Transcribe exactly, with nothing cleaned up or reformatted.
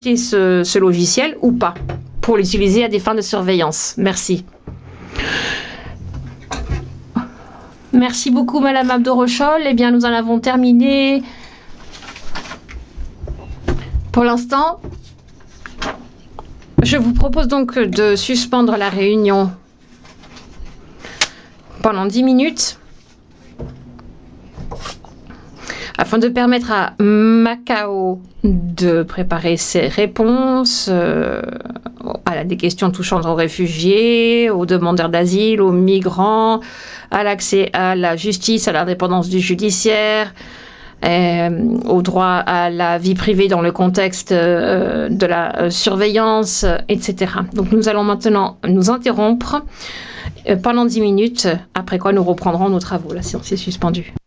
ce, ce logiciel ou pas pour l'utiliser à des fins de surveillance. Merci. Merci beaucoup, Madame Abdo-Rochol. Eh bien, nous en avons terminé pour l'instant. Je vous propose donc de suspendre la réunion pendant dix minutes afin de permettre à Macao de préparer ses réponses euh, à des questions touchant aux réfugiés, aux demandeurs d'asile, aux migrants, à l'accès à la justice, à l'indépendance du judiciaire, euh, au droit à la vie privée dans le contexte euh, de la euh, surveillance, et cetera. Donc nous allons maintenant nous interrompre euh, pendant dix minutes, après quoi nous reprendrons nos travaux. La séance est suspendue.